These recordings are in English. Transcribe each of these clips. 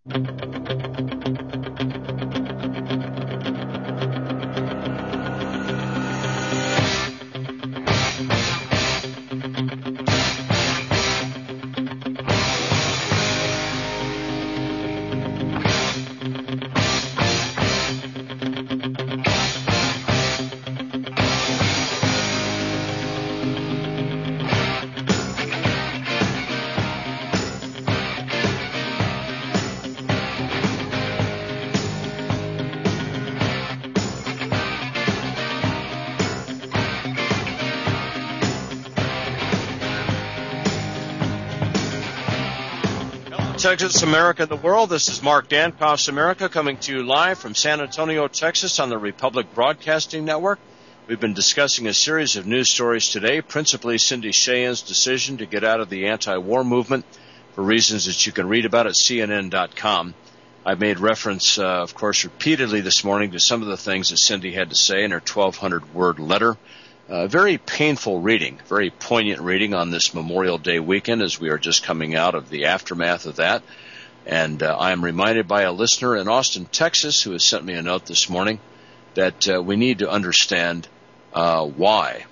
Texas, America, and the world. This is Mark Dankoff's America coming to you live from San Antonio, Texas on the Republic Broadcasting Network. We've been discussing a series of news stories today, principally Cindy Sheehan's decision to get out of the anti-war movement for reasons that you can read about at CNN.com. I've made reference, of course, repeatedly this morning to some of the things that Cindy had to say in her 1,200-word letter. Very painful reading, very poignant reading on this Memorial Day weekend as we are just coming out of the aftermath of that. And I am reminded by a listener in Austin, Texas, who has sent me a note this morning that we need to understand why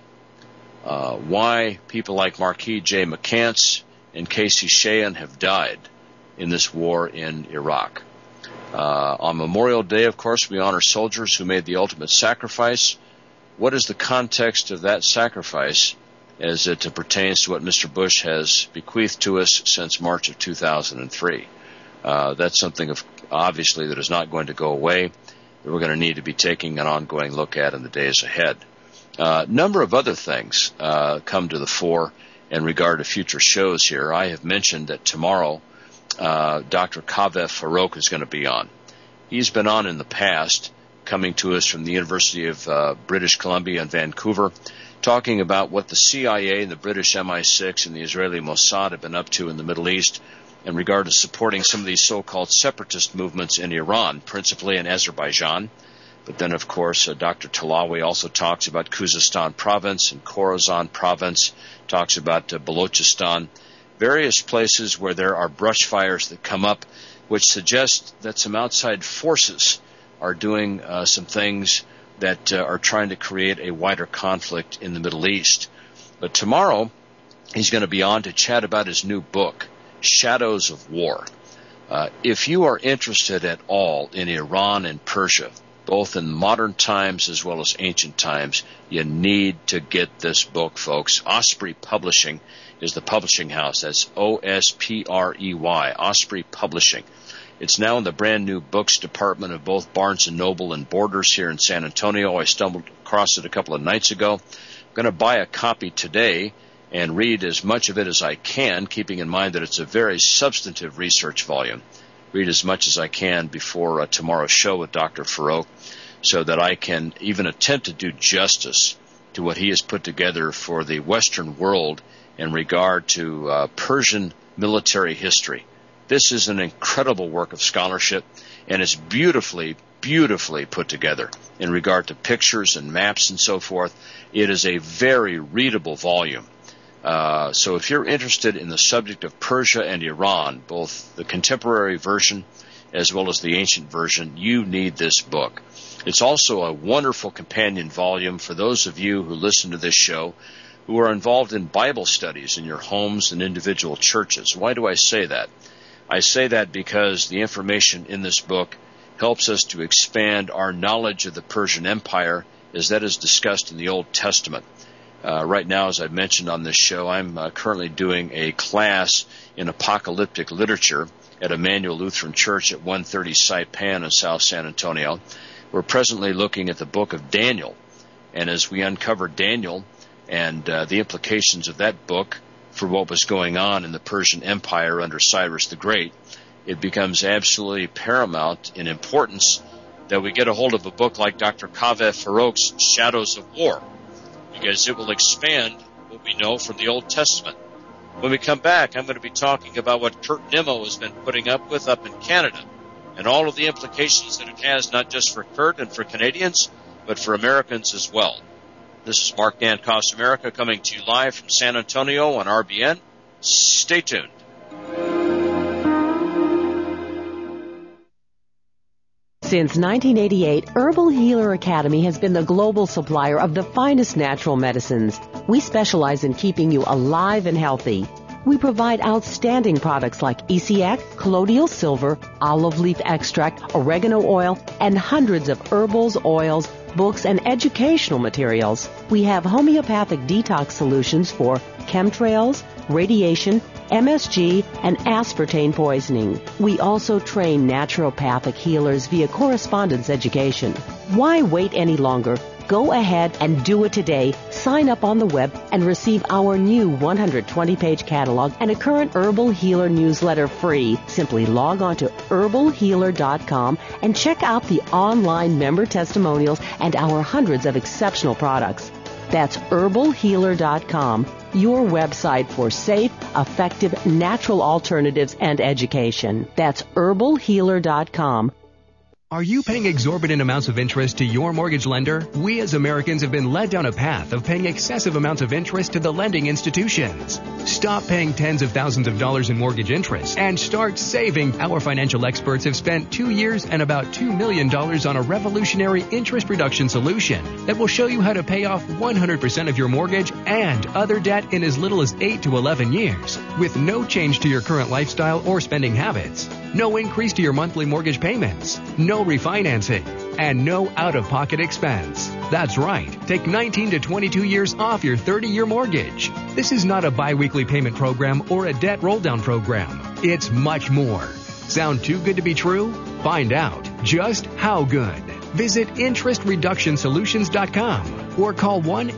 people like Marquis J. McCants and Casey Sheehan have died in this war in Iraq. On Memorial Day, of course, we honor soldiers who made the ultimate sacrifice. What is the context of that sacrifice as it pertains to what Mr. Bush has bequeathed to us since March of 2003? That's something, obviously, that is not going to go away, that we're going to need to be taking an ongoing look at in the days ahead. A number of other things come to the fore in regard to future shows here. I have mentioned that tomorrow Dr. Kaveh Farouk is going to be on. He's been on in the past, coming to us from the University of British Columbia in Vancouver, talking about what the CIA and the British MI6 and the Israeli Mossad have been up to in the Middle East in regard to supporting some of these so-called separatist movements in Iran, principally in Azerbaijan. But then, of course, Dr. Talawi also talks about Khuzestan province and Khorasan province, talks about Balochistan, various places where there are brush fires that come up, which suggest that some outside forces are doing some things that are trying to create a wider conflict in the Middle East. But tomorrow, he's going to be on to chat about his new book, Shadows of War. If you are interested at all in Iran and Persia, both in modern times as well as ancient times, you need to get this book, folks. Osprey Publishing is the publishing house. That's O-S-P-R-E-Y, Osprey Publishing. It's now in the brand new books department of both Barnes & Noble and Borders here in San Antonio. I stumbled across it a couple of nights ago. I'm going to buy a copy today and read as much of it as I can, keeping in mind that it's a very substantive research volume. Read as much as I can before tomorrow's show with Dr. Farouk so that I can even attempt to do justice to what he has put together for the Western world in regard to Persian military history. This is an incredible work of scholarship, and it's beautifully, beautifully put together in regard to pictures and maps and so forth. It is a very readable volume. So if you're interested in the subject of Persia and Iran, both the contemporary version as well as the ancient version, you need this book. It's also a wonderful companion volume for those of you who listen to this show who are involved in Bible studies in your homes and individual churches. Why do I say that? I say that because the information in this book helps us to expand our knowledge of the Persian Empire as that is discussed in the Old Testament. Right now, as I've mentioned on this show, I'm currently doing a class in apocalyptic literature at Emmanuel Lutheran Church at 130 Saipan in South San Antonio. We're presently looking at the book of Daniel, and as we uncover Daniel and the implications of that book for what was going on in the Persian Empire under Cyrus the Great, it becomes absolutely paramount in importance that we get a hold of a book like Dr. Kaveh Farouk's Shadows of War, because it will expand what we know from the Old Testament. When we come back, I'm going to be talking about what Kurt Nimmo has been putting up with up in Canada and all of the implications that it has not just for Kurt and for Canadians, but for Americans as well. This is Mark Dankoff's America coming to you live from San Antonio on RBN. Stay tuned. Since 1988, Herbal Healer Academy has been the global supplier of the finest natural medicines. We specialize in keeping you alive and healthy. We provide outstanding products like ECX, colloidal silver, olive leaf extract, oregano oil, and hundreds of herbals, oils, books, and educational materials. We have homeopathic detox solutions for chemtrails, radiation, MSG, and aspartame poisoning. We also train naturopathic healers via correspondence education. Why wait any longer? Go ahead and do it today. Sign up on the web and receive our new 120-page catalog and a current Herbal Healer newsletter free. Simply log on to herbalhealer.com and check out the online member testimonials and our hundreds of exceptional products. That's herbalhealer.com, your website for safe, effective, natural alternatives and education. That's herbalhealer.com. Are you paying exorbitant amounts of interest to your mortgage lender? We as Americans have been led down a path of paying excessive amounts of interest to the lending institutions. Stop paying tens of thousands of dollars in mortgage interest and start saving. Our financial experts have spent 2 years and about $2 million on a revolutionary interest reduction solution that will show you how to pay off 100% of your mortgage and other debt in as little as 8 to 11 years with no change to your current lifestyle or spending habits. No increase to your monthly mortgage payments, no refinancing, and no out-of-pocket expense. That's right. Take 19 to 22 years off your 30-year mortgage. This is not a biweekly payment program or a debt roll-down program. It's much more. Sound too good to be true? Find out just how good. Visit interestreductionsolutions.com or call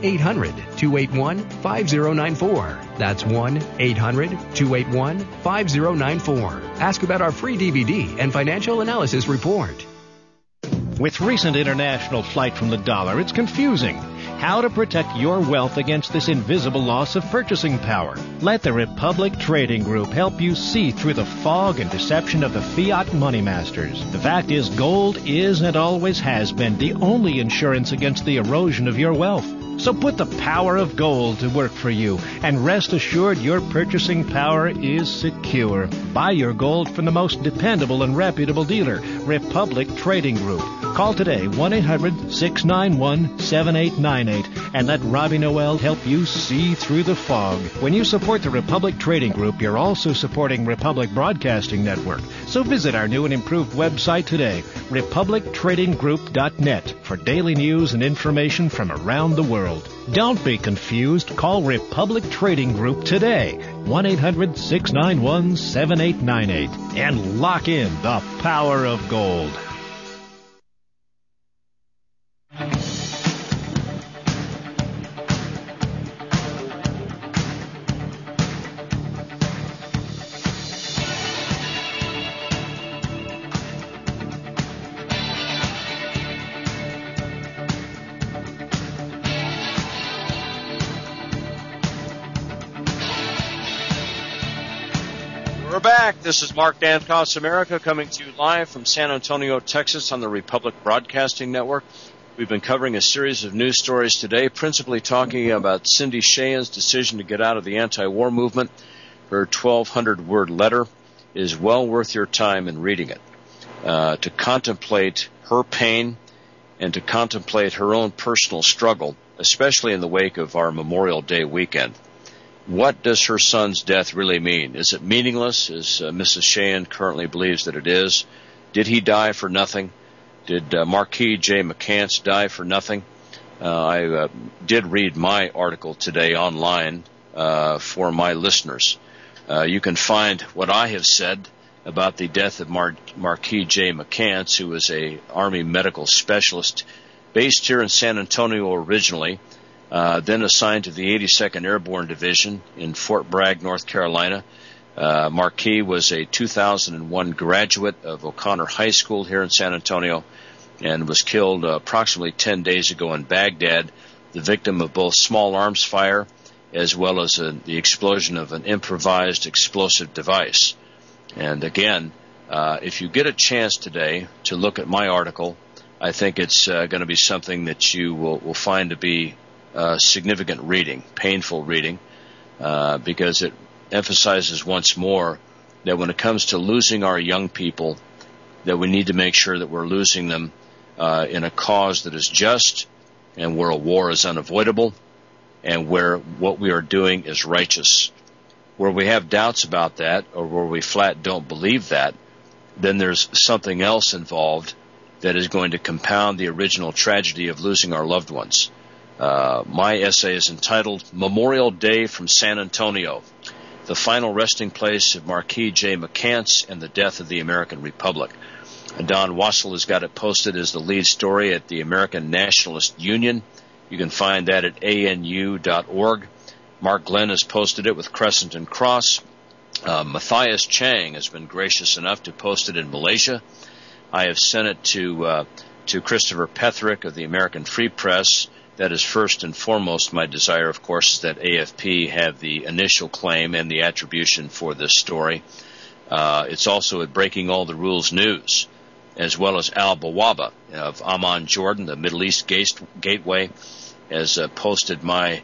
1-800-281-5094. That's 1-800-281-5094. Ask about our free DVD and financial analysis report. With recent international flight from the dollar, it's confusing. How to protect your wealth against this invisible loss of purchasing power. Let the Republic Trading Group help you see through the fog and deception of the fiat money masters. The fact is, gold is and always has been the only insurance against the erosion of your wealth. So put the power of gold to work for you and rest assured your purchasing power is secure. Buy your gold from the most dependable and reputable dealer, Republic Trading Group. Call today 1-800-691-7898 and let Robbie Noel help you see through the fog. When you support the Republic Trading Group, you're also supporting Republic Broadcasting Network. So visit our new and improved website today, republictradinggroup.net, for daily news and information from around the world. Don't be confused. Call Republic Trading Group today, 1-800-691-7898, and lock in the power of gold. We're back. This is Mark Dankoff's America coming to you live from San Antonio, Texas on the Republic Broadcasting Network. We've been covering a series of news stories today, principally talking about Cindy Sheehan's decision to get out of the anti-war movement. Her 1,200-word letter is well worth your time in reading it. To contemplate her pain and to contemplate her own personal struggle, especially in the wake of our Memorial Day weekend. What does her son's death really mean? Is it meaningless, as Mrs. Sheehan currently believes that it is? Did he die for nothing? Did Marquis J. McCants die for nothing? I did read my article today online for my listeners. You can find what I have said about the death of Marquis J. McCants, who was an Army medical specialist based here in San Antonio originally, then assigned to the 82nd Airborne Division in Fort Bragg, North Carolina. Marquis was a 2001 graduate of O'Connor High School here in San Antonio and was killed approximately 10 days ago in Baghdad, the victim of both small arms fire as well as the explosion of an improvised explosive device. And again, if you get a chance today to look at my article, I think it's going to be something that you will find to be significant reading, painful reading, because it emphasizes once more that when it comes to losing our young people, that we need to make sure that we're losing them in a cause that is just, and where a war is unavoidable, and where what we are doing is righteous. Where we have doubts about that, or where we flat don't believe that, then there's something else involved that is going to compound the original tragedy of losing our loved ones. My essay is entitled Memorial Day from San Antonio, the final resting place of Marquis J. McCants and the death of the American Republic. Don Wassel has got it posted as the lead story at the American Nationalist Union. You can find that at anu.org. Mark Glenn has posted it with Crescent and Cross. Matthias Chang has been gracious enough to post it in Malaysia. I have sent it to Christopher Petherick of the American Free Press. That is first and foremost my desire, of course, is that AFP have the initial claim and the attribution for this story. It's also at Breaking All the Rules News, as well as Al Bawaba of Amman, Jordan, the Middle East Gateway, has posted my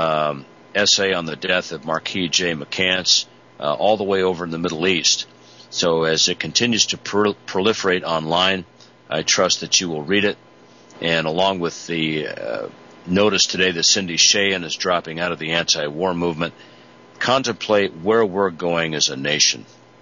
essay on the death of Marquis J. McCants all the way over in the Middle East. So as it continues to proliferate online, I trust that you will read it. And along with the notice today that Cindy Sheehan is dropping out of the anti-war movement, contemplate where we're going as a nation.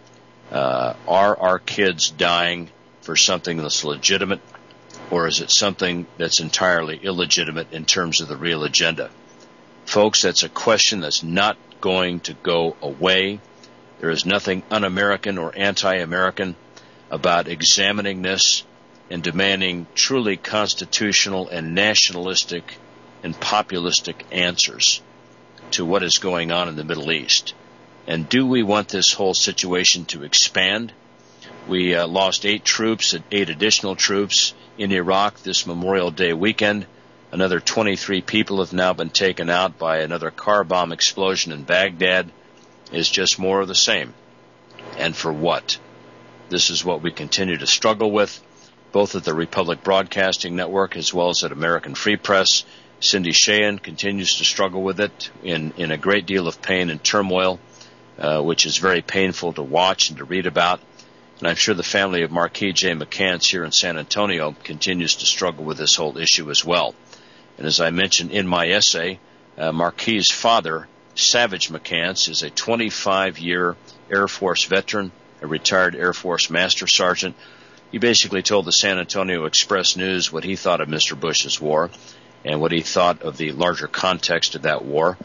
Are our kids dying for something that's legitimate, or is it something that's entirely illegitimate in terms of the real agenda? Folks, that's a question that's not going to go away. There is nothing un-American or anti-American about examining this and demanding truly constitutional and nationalistic and populistic answers to what is going on in the Middle East. And do we want this whole situation to expand? We lost 8 additional troops in Iraq this Memorial Day weekend. Another 23 people have now been taken out by another car bomb explosion in Baghdad. Is just more of the same. And for what? This is what we continue to struggle with, both at the Republic Broadcasting Network as well as at American Free Press. Cindy Sheehan continues to struggle with it in a great deal of pain and turmoil, which is very painful to watch and to read about. And I'm sure the family of Marquis J. McCants here in San Antonio continues to struggle with this whole issue as well. And as I mentioned in my essay, Marquis' father, Savage McCants, is a 25-year Air Force veteran, a retired Air Force Master Sergeant. He basically told the San Antonio Express News what he thought of Mr. Bush's war and what he thought of the larger context of that war.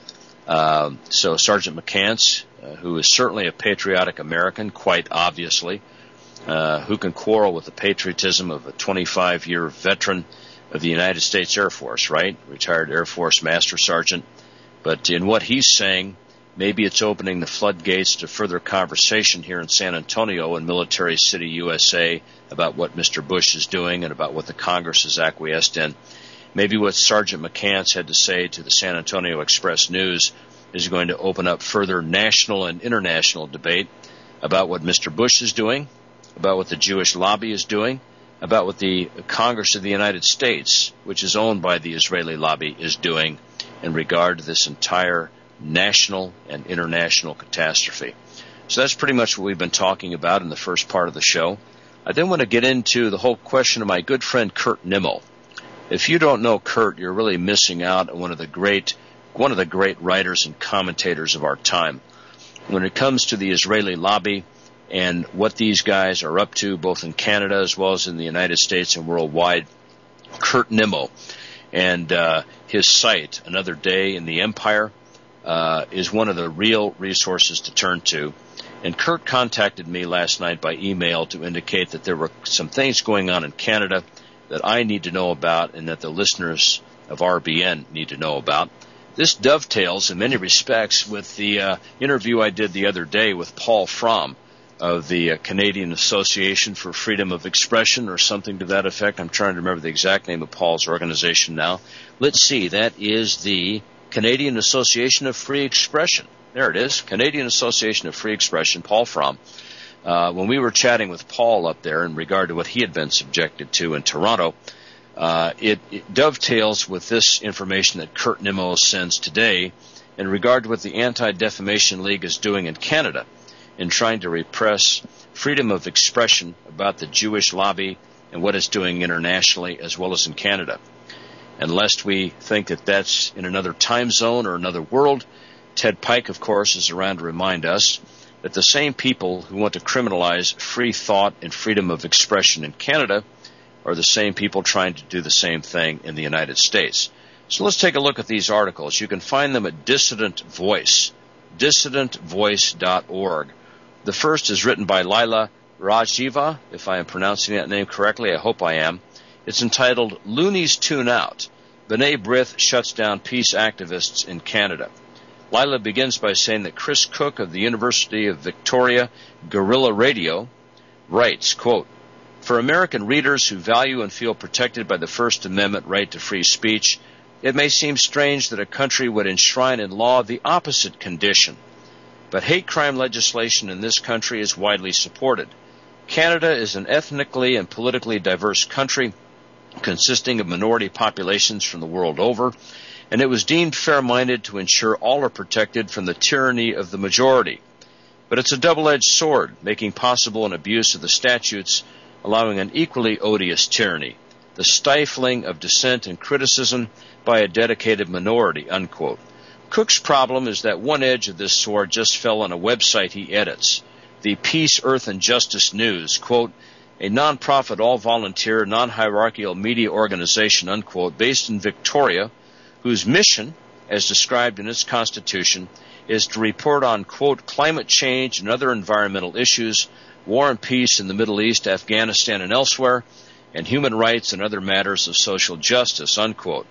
So Sergeant McCants, who is certainly a patriotic American, quite obviously, who can quarrel with the patriotism of a 25-year veteran of the United States Air Force, right? Retired Air Force Master Sergeant. But in what he's saying, maybe it's opening the floodgates to further conversation here in San Antonio and Military City, USA, about what Mr. Bush is doing and about what the Congress has acquiesced in. Maybe what Sergeant McCants had to say to the San Antonio Express News is going to open up further national and international debate about what Mr. Bush is doing, about what the Jewish lobby is doing, about what the Congress of the United States, which is owned by the Israeli lobby, is doing in regard to this entire national and international catastrophe. So that's pretty much what we've been talking about in the first part of the show. I then want to get into the whole question of my good friend Kurt Nimmo. If you don't know Kurt, you're really missing out on one of the great writers and commentators of our time. When it comes to the Israeli lobby and what these guys are up to, both in Canada as well as in the United States and worldwide, Kurt Nimmo and his site, Another Day in the Empire, is one of the real resources to turn to. And Kurt contacted me last night by email to indicate that there were some things going on in Canada that I need to know about and that the listeners of RBN need to know about. This dovetails in many respects with the interview I did the other day with Paul Fromm of the Canadian Association for Freedom of Expression, or something to that effect. I'm trying to remember the exact name of Paul's organization now. Let's see, that is the Canadian Association of Free Expression. There it is, Canadian Association of Free Expression, Paul Fromm. When we were chatting with Paul up there in regard to what he had been subjected to in Toronto, it dovetails with this information that Kurt Nimmo sends today in regard to what the Anti-Defamation League is doing in Canada. in trying to repress freedom of expression about the Jewish lobby and what it's doing internationally as well as in Canada. And lest we think that that's in another time zone or another world, Ted Pike, of course, is around to remind us that the same people who want to criminalize free thought and freedom of expression in Canada are the same people trying to do the same thing in the United States. So let's take a look at these articles. You can find them at Dissident Voice, dissidentvoice.org. The first is written by Lila Rajiva, if I am pronouncing that name correctly. I hope I am. It's entitled Loonies Tune Out. B'nai B'rith shuts down peace activists in Canada. Lila begins by saying that Chris Cook of the University of Victoria Guerrilla Radio writes, quote, "For American readers who value and feel protected by the First Amendment right to free speech, it may seem strange that a country would enshrine in law the opposite condition. But hate crime legislation in this country is widely supported. Canada is an ethnically and politically diverse country consisting of minority populations from the world over, and it was deemed fair-minded to ensure all are protected from the tyranny of the majority. But it's a double-edged sword, making possible an abuse of the statutes, allowing an equally odious tyranny, the stifling of dissent and criticism by a dedicated minority," unquote. Cook's problem is that one edge of this sword just fell on a website he edits, the Peace, Earth, and Justice News, quote, "a non-profit, all-volunteer, non-hierarchical media organization," unquote, based in Victoria, whose mission, as described in its constitution, is to report on, quote, "climate change and other environmental issues, war and peace in the Middle East, Afghanistan, and elsewhere, and human rights and other matters of social justice," unquote.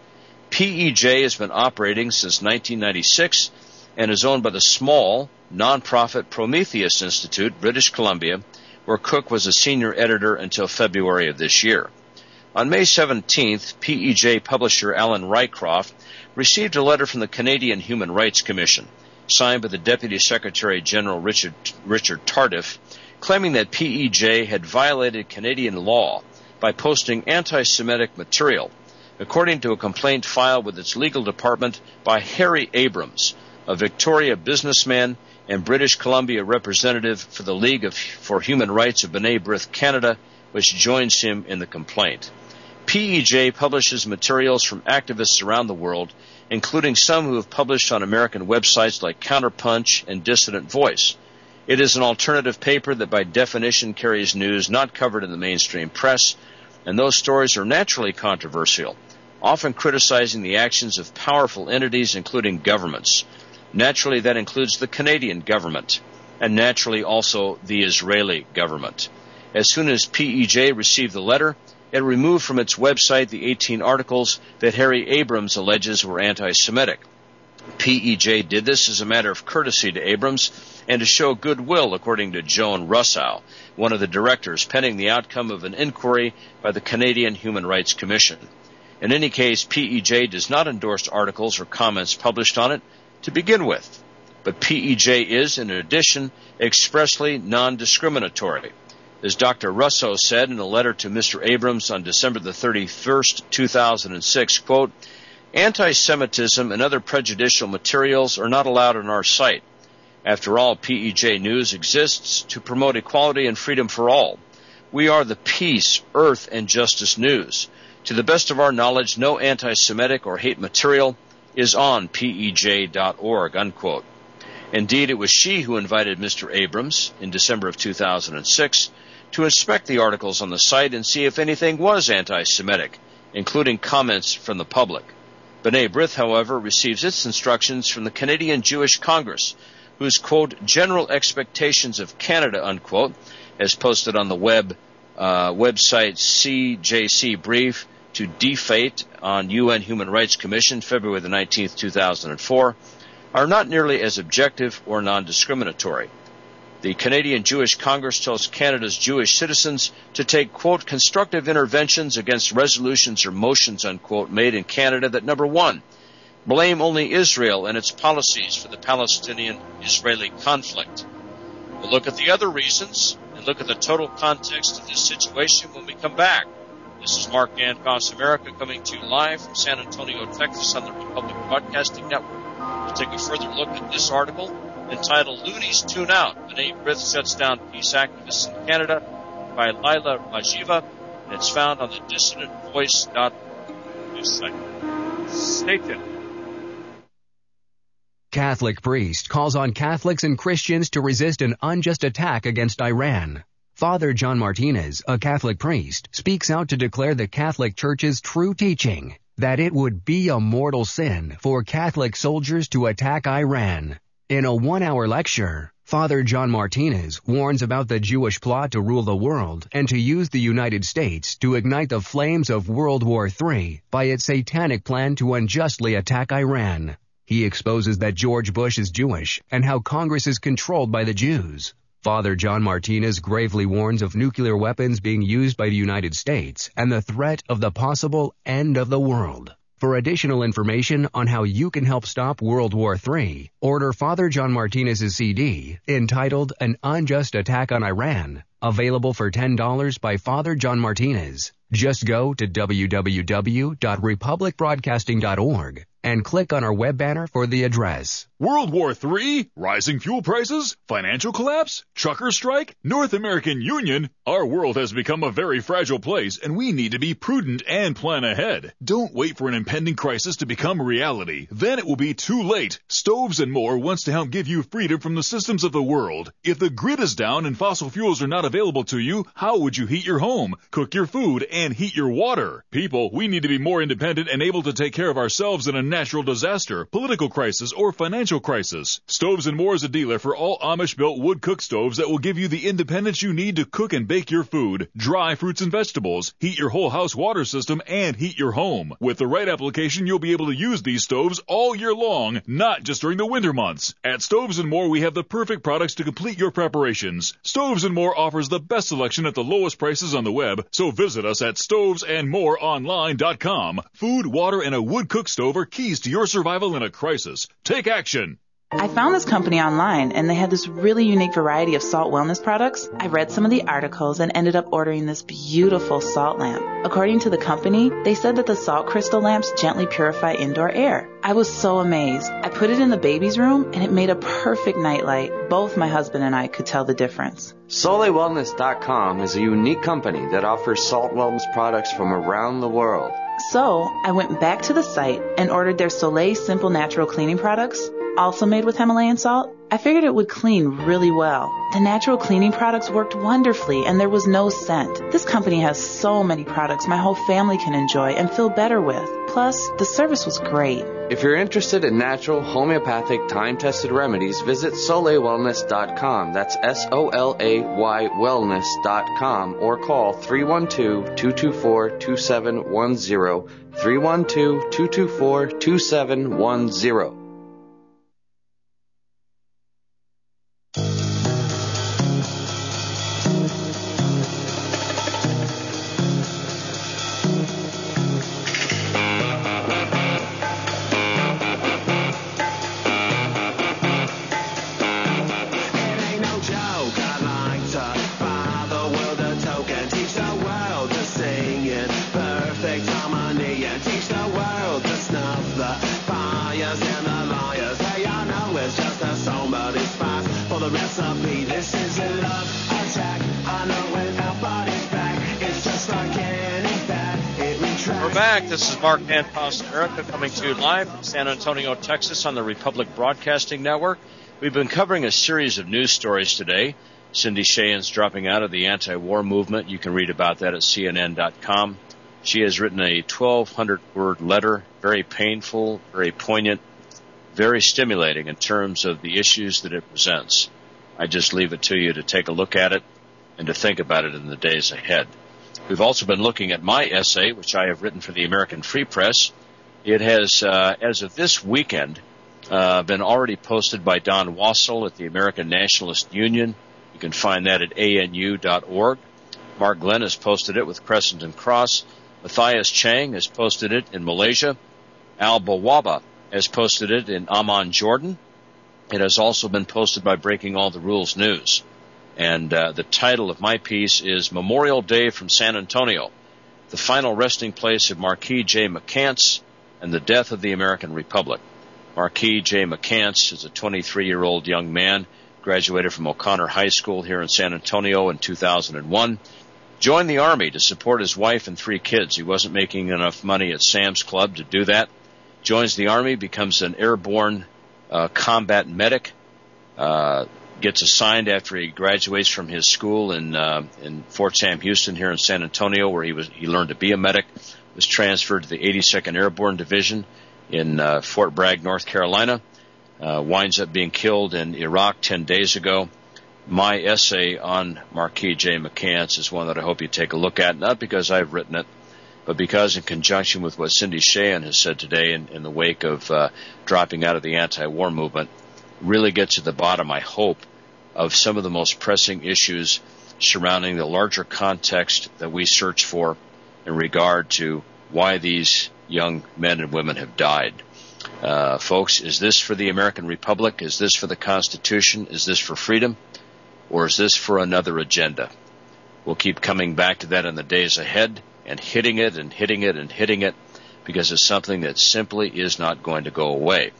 PEJ has been operating since 1996 and is owned by the small, non-profit Prometheus Institute, British Columbia, where Cook was a senior editor until February of this year. On May 17th, PEJ publisher Alan Rycroft received a letter from the Canadian Human Rights Commission, signed by the Deputy Secretary General Richard Tardif, claiming that PEJ had violated Canadian law by posting anti-Semitic material, according to a complaint filed with its legal department by Harry Abrams, a Victoria businessman and British Columbia representative for the League for Human Rights of B'nai B'rith Canada, which joins him in the complaint. PEJ publishes materials from activists around the world, including some who have published on American websites like Counterpunch and Dissident Voice. It is an alternative paper that by definition carries news not covered in the mainstream press, and those stories are naturally controversial, often criticizing the actions of powerful entities, including governments. Naturally, that includes the Canadian government, and naturally also the Israeli government. As soon as PEJ received the letter, it removed from its website the 18 articles that Harry Abrams alleges were anti-Semitic. PEJ did this as a matter of courtesy to Abrams and to show goodwill, according to Joan Russow, one of the directors, pending the outcome of an inquiry by the Canadian Human Rights Commission. In any case, PEJ does not endorse articles or comments published on it to begin with, but PEJ is, in addition, expressly non-discriminatory. As Dr. Russo said in a letter to Mr. Abrams on December the 31st, 2006, quote, "Anti-Semitism and other prejudicial materials are not allowed on our site. After all, PEJ News exists to promote equality and freedom for all. We are the Peace, Earth, and Justice News. To the best of our knowledge, no anti-Semitic or hate material is on PEJ.org, unquote. Indeed, it was she who invited Mr. Abrams in December of 2006 to inspect the articles on the site and see if anything was anti-Semitic, including comments from the public. B'nai B'rith, however, receives its instructions from the Canadian Jewish Congress, whose, quote, "general expectations of Canada," unquote, as posted on the website CJC Brief to DFATE on UN Human Rights Commission, February the 19th, 2004, are not nearly as objective or non-discriminatory. The Canadian Jewish Congress tells Canada's Jewish citizens to take, quote, "constructive interventions against resolutions or motions," unquote, made in Canada that, number one, blame only Israel and its policies for the Palestinian-Israeli conflict. We'll look at the other reasons and look at the total context of this situation when we come back. This is Mark Dancos America coming to you live from San Antonio, Texas on the Republic Broadcasting Network. We'll take a further look at this article entitled Loonies Tune Out. The name Frith Shuts Down Peace Activists in Canada by Lila Rajiva. And it's found on the dissidentvoice.org news site. Stay tuned. Catholic priest calls on Catholics and Christians to resist an unjust attack against Iran. Father John Martinez, a Catholic priest, speaks out to declare the Catholic Church's true teaching that it would be a mortal sin for Catholic soldiers to attack Iran. In a 1-hour lecture, Father John Martinez warns about the Jewish plot to rule the world and to use the United States to ignite the flames of World War III by its satanic plan to unjustly attack Iran. He exposes that George Bush is Jewish and how Congress is controlled by the Jews. Father John Martinez gravely warns of nuclear weapons being used by the United States and the threat of the possible end of the world. For additional information on how you can help stop World War III, order Father John Martinez's CD entitled An Unjust Attack on Iran, available for $10 by Father John Martinez. Just go to www.republicbroadcasting.org and click on our web banner for the address. World War III? Rising fuel prices? Financial collapse? Trucker strike? North American Union? Our world has become a very fragile place, and we need to be prudent and plan ahead. Don't wait for an impending crisis to become a reality. Then it will be too late. Stoves and More wants to help give you freedom from the systems of the world. If the grid is down and fossil fuels are not available to you, how would you heat your home, cook your food, and heat your water? People, we need to be more independent and able to take care of ourselves in a natural disaster, political crisis, or financial crisis. Stoves and More is a dealer for all Amish-built wood cook stoves that will give you the independence you need to cook and bake your food, dry fruits and vegetables, heat your whole house water system, and heat your home. With the right application, you'll be able to use these stoves all year long, not just during the winter months. At Stoves and More, we have the perfect products to complete your preparations. Stoves and More offers the best selection at the lowest prices on the web, so visit us at stovesandmoreonline.com. Food, water, and a wood cook stove are keys to your survival in a crisis. Take action. I found this company online, and they had this really unique variety of salt wellness products. I read some of the articles and ended up ordering this beautiful salt lamp. According to the company, they said that the salt crystal lamps gently purify indoor air. I was so amazed. I put it in the baby's room, and it made a perfect nightlight. Both my husband and I could tell the difference. SoleilWellness.com is a unique company that offers salt wellness products from around the world. So I went back to the site and ordered their Soleil Simple Natural Cleaning products, also made with Himalayan salt. I figured it would clean really well. The natural cleaning products worked wonderfully, and there was no scent. This company has so many products my whole family can enjoy and feel better with. Plus, the service was great. If you're interested in natural, homeopathic, time-tested remedies, visit SoleilWellness.com. That's SOLAY wellness.com, or call 312-224-2710, 312-224-2710. This is Mark Van Post America coming to you live from San Antonio, Texas on the Republic Broadcasting Network. We've been covering a series of news stories today. Cindy Sheehan's dropping out of the anti-war movement. You can read about that at CNN.com. She has written a 1,200-word letter, very painful, very poignant, very stimulating in terms of the issues that it presents. I just leave it to you to take a look at it and to think about it in the days ahead. We've also been looking at my essay, which I have written for the American Free Press. It has, as of this weekend, been already posted by Don Wassell at the American Nationalist Union. You can find that at anu.org. Mark Glenn has posted it with Crescent and Cross. Matthias Chang has posted it in Malaysia. Al Bawaba has posted it in Amman, Jordan. It has also been posted by Breaking All the Rules News. And the title of my piece is Memorial Day from San Antonio, the final resting place of Marquis J. McCants and the death of the American Republic. Marquis J. McCants is a 23-year-old young man, graduated from O'Connor High School here in San Antonio in 2001. Joined the Army to support his wife and 3 kids. He wasn't making enough money at Sam's Club to do that. Joins the Army, becomes an airborne combat medic, gets assigned after he graduates from his school in Fort Sam Houston here in San Antonio, where he learned to be a medic. Was transferred to the 82nd Airborne Division in Fort Bragg, North Carolina. Winds up being killed in Iraq 10 days ago. My essay on Marquis J. McCants is one that I hope you take a look at, not because I've written it, but because in conjunction with what Cindy Sheehan has said today in the wake of dropping out of the anti-war movement, really gets to the bottom, I hope, of some of the most pressing issues surrounding the larger context that we search for in regard to why these young men and women have died. Folks, is this for the American Republic? Is this for the Constitution? Is this for freedom? Or is this for another agenda? We'll keep coming back to that in the days ahead and hitting it and hitting it and hitting it because it's something that simply is not going to go away.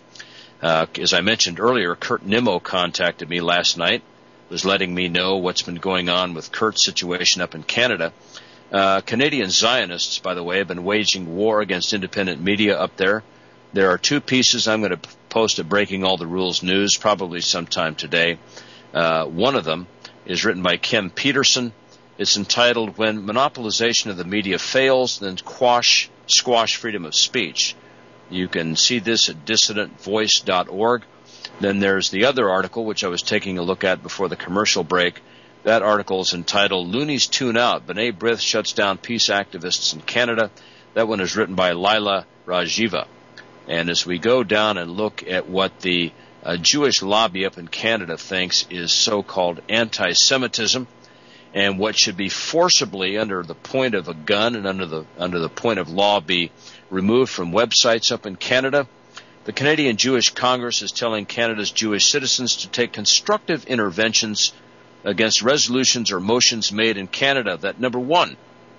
As I mentioned earlier, Kurt Nimmo contacted me last night, was letting me know what's been going on with Kurt's situation up in Canada. Canadian Zionists, by the way, have been waging war against independent media up there. There are 2 pieces I'm going to post at Breaking All the Rules News, probably sometime today. One of them is written by Kim Peterson. It's entitled, When Monopolization of the Media Fails, Then Squash Freedom of Speech. You can see this at dissidentvoice.org. Then there's the other article, which I was taking a look at before the commercial break. That article is entitled, Loonies Tune Out. B'nai B'rith Shuts Down Peace Activists in Canada. That one is written by Lila Rajiva. And as we go down and look at what the Jewish lobby up in Canada thinks is so-called anti-Semitism, and what should be forcibly under the point of a gun and under the point of law be removed from websites up in Canada, the Canadian Jewish Congress is telling Canada's Jewish citizens to take constructive interventions against resolutions or motions made in Canada that, number 1,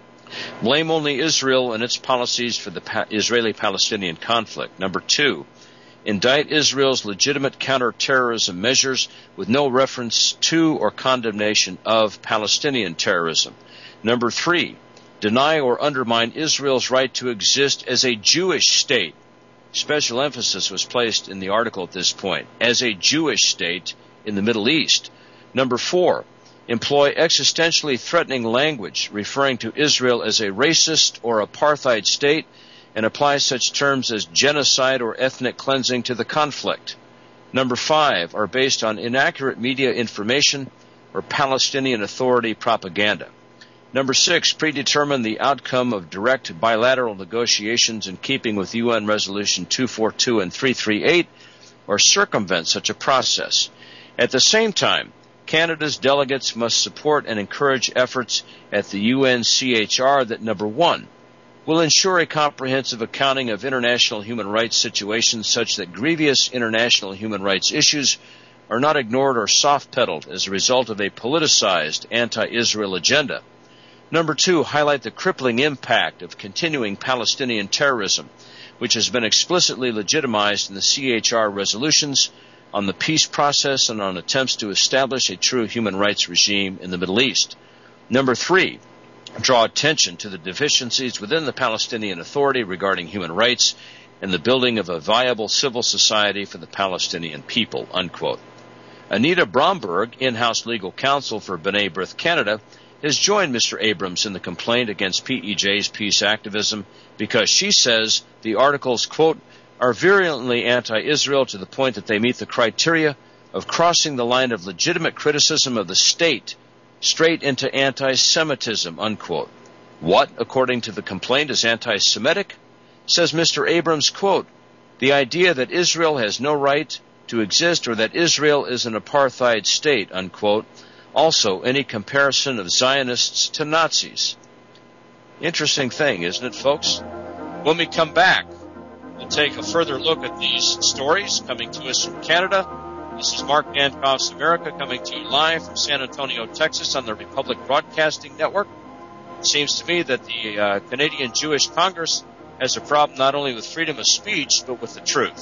blame only Israel and its policies for the Israeli-Palestinian conflict. Number 2, indict Israel's legitimate counterterrorism measures with no reference to or condemnation of Palestinian terrorism. Number 3, deny or undermine Israel's right to exist as a Jewish state. Special emphasis was placed in the article at this point, as a Jewish state in the Middle East. Number 4, employ existentially threatening language referring to Israel as a racist or apartheid state and apply such terms as genocide or ethnic cleansing to the conflict. Number 5, are based on inaccurate media information or Palestinian Authority propaganda. Number 6, predetermine the outcome of direct bilateral negotiations in keeping with UN Resolution 242 and 338 or circumvent such a process. At the same time, Canada's delegates must support and encourage efforts at the UNCHR that, number 1, will ensure a comprehensive accounting of international human rights situations such that grievous international human rights issues are not ignored or soft-pedaled as a result of a politicized anti-Israel agenda. Number 2, highlight the crippling impact of continuing Palestinian terrorism, which has been explicitly legitimized in the CHR resolutions on the peace process and on attempts to establish a true human rights regime in the Middle East. Number 3, draw attention to the deficiencies within the Palestinian Authority regarding human rights and the building of a viable civil society for the Palestinian people, unquote. Anita Bromberg, in-house legal counsel for B'nai B'rith Canada, has joined Mr. Abrams in the complaint against PEJ's peace activism because she says the articles, quote, are virulently anti-Israel to the point that they meet the criteria of crossing the line of legitimate criticism of the state straight into anti-Semitism, unquote. What, according to the complaint, is anti-Semitic? Says Mr. Abrams, quote, the idea that Israel has no right to exist or that Israel is an apartheid state, unquote. Also, any comparison of Zionists to Nazis. Interesting thing, isn't it, folks? When we come back, we'll take a further look at these stories coming to us from Canada. This is Mark Mankoff's America coming to you live from San Antonio, Texas on the Republic Broadcasting Network. It seems to me that the Canadian Jewish Congress has a problem not only with freedom of speech, but with the truth.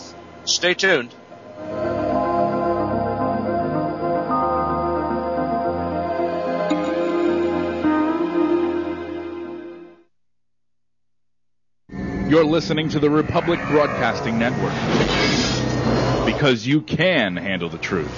Stay tuned. You're listening to the Republic Broadcasting Network, because you can handle the truth.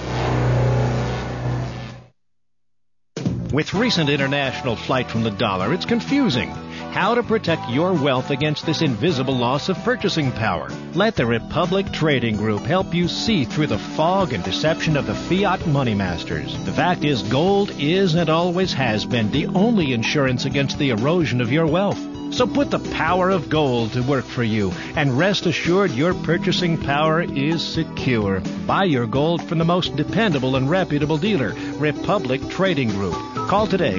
With recent international flight from the dollar, it's confusing. How to protect your wealth against this invisible loss of purchasing power. Let the Republic Trading Group help you see through the fog and deception of the fiat money masters. The fact is, gold is and always has been the only insurance against the erosion of your wealth. So put the power of gold to work for you, and rest assured your purchasing power is secure. Buy your gold from the most dependable and reputable dealer, Republic Trading Group. Call today,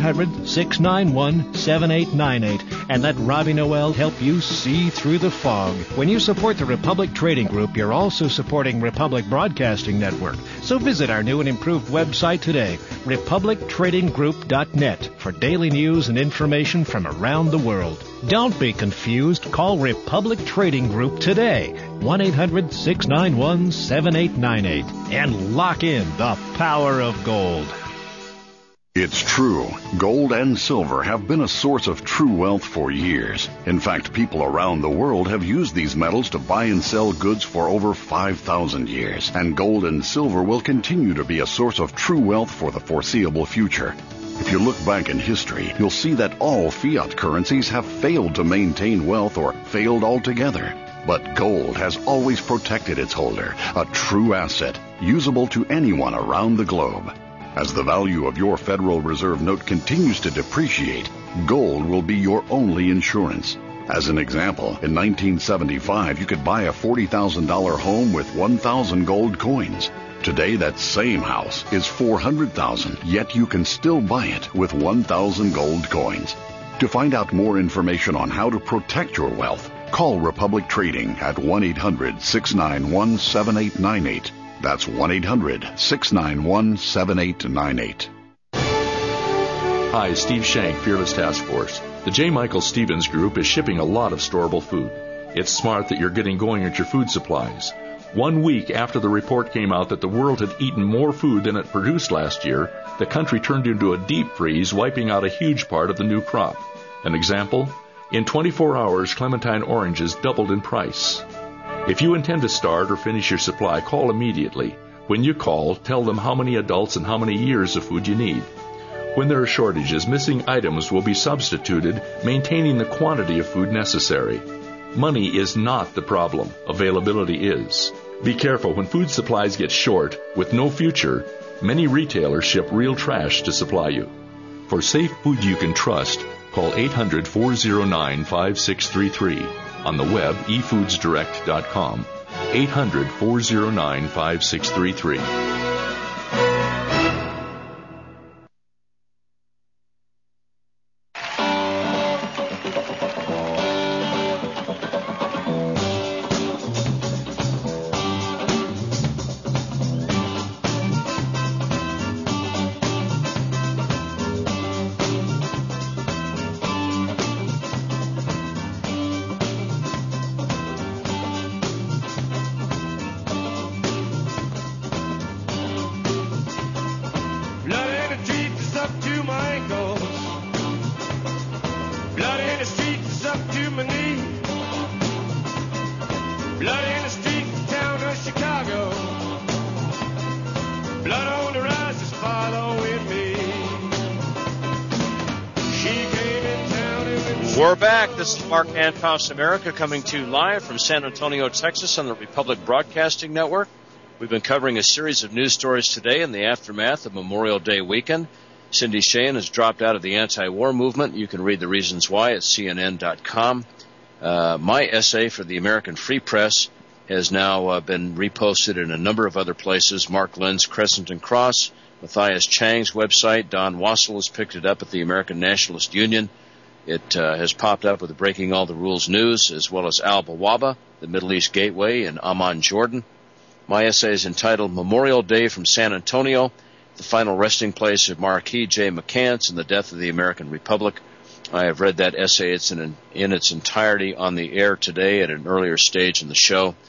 1-800-691-7898, and let Robbie Noel help you see through the fog. When you support the Republic Trading Group, you're also supporting Republic Broadcasting Network. So visit our new and improved website today, republictradinggroup.net, for daily news and information from around the world. Don't be confused. Call Republic Trading Group today, 1-800-691-7898, and lock in the power of gold. It's true. Gold and silver have been a source of true wealth for years. In fact, people around the world have used these metals to buy and sell goods for over 5,000 years. And gold and silver will continue to be a source of true wealth for the foreseeable future. If you look back in history, you'll see that all fiat currencies have failed to maintain wealth or failed altogether. But gold has always protected its holder, a true asset, usable to anyone around the globe. As the value of your Federal Reserve note continues to depreciate, gold will be your only insurance. As an example, in 1975, you could buy a $40,000 home with 1,000 gold coins. Today, that same house is $400,000, yet you can still buy it with 1,000 gold coins. To find out more information on how to protect your wealth, call Republic Trading at 1-800-691-7898. That's 1-800-691-7898. Hi, Steve Shank, Fearless Task Force. The J. Michael Stevens Group is shipping a lot of storable food. It's smart that you're getting going at your food supplies. 1 week after the report came out that the world had eaten more food than it produced last year, the country turned into a deep freeze, wiping out a huge part of the new crop. An example? In 24 hours, clementine oranges doubled in price. If you intend to start or finish your supply, call immediately. When you call, tell them how many adults and how many years of food you need. When there are shortages, missing items will be substituted, maintaining the quantity of food necessary. Money is not the problem. Availability is. Be careful when food supplies get short, with no future. Many retailers ship real trash to supply you. For safe food you can trust, call 800-409-5633. On the web, efoodsdirect.com. 800-409-5633. We're back. This is Mark Hancock's America, coming to you live from San Antonio, Texas on the Republic Broadcasting Network. We've been covering a series of news stories today in the aftermath of Memorial Day weekend. Cindy Sheehan has dropped out of the anti-war movement. You can read the reasons why at CNN.com. My essay for the American Free Press has now been reposted in a number of other places. Mark Lynn's Crescent and Cross, Matthias Chang's website. Don Wassel has picked it up at the American Nationalist Union. It has popped up with the Breaking All the Rules news, as well as Al Bawaba, the Middle East Gateway in Amman, Jordan. My essay is entitled Memorial Day from San Antonio, the final resting place of Marquis J. McCants and the Death of the American Republic. I have read that essay. It's in its entirety on the air today at an earlier stage in the show.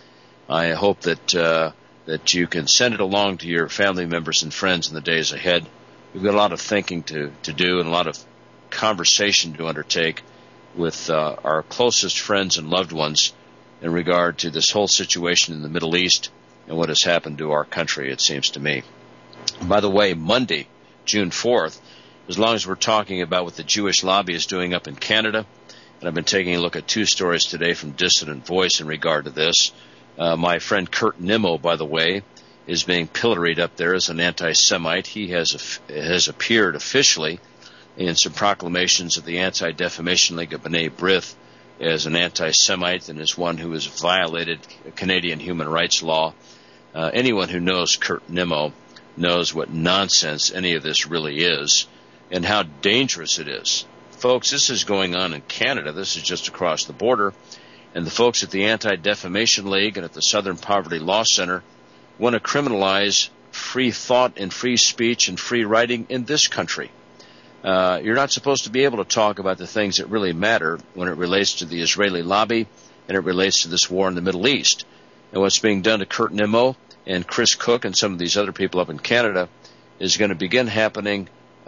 I hope that you can send it along to your family members and friends in the days ahead. We've got a lot of thinking to do and a lot of conversation to undertake with our closest friends and loved ones in regard to this whole situation in the Middle East and what has happened to our country, it seems to me. By the way, Monday, June 4th, as long as we're talking about what the Jewish lobby is doing up in Canada, and I've been taking a look at two stories today from Dissident Voice in regard to this. My friend Kurt Nimmo, by the way, is being pilloried up there as an anti-Semite. He has appeared officially in some proclamations of the Anti-Defamation League of B'nai B'rith as an anti-Semite and as one who has violated Canadian human rights law. Anyone who knows Kurt Nimmo knows what nonsense any of this really is and how dangerous it is. Folks, this is going on in Canada. This is just across the border. And the folks at the Anti-Defamation League and at the Southern Poverty Law Center want to criminalize free thought and free speech and free writing in this country. You're not supposed to be able to talk about the things that really matter when it relates to the Israeli lobby and it relates to this war in the Middle East. And what's being done to Kurt Nimmo and Chris Cook and some of these other people up in Canada is going to begin happening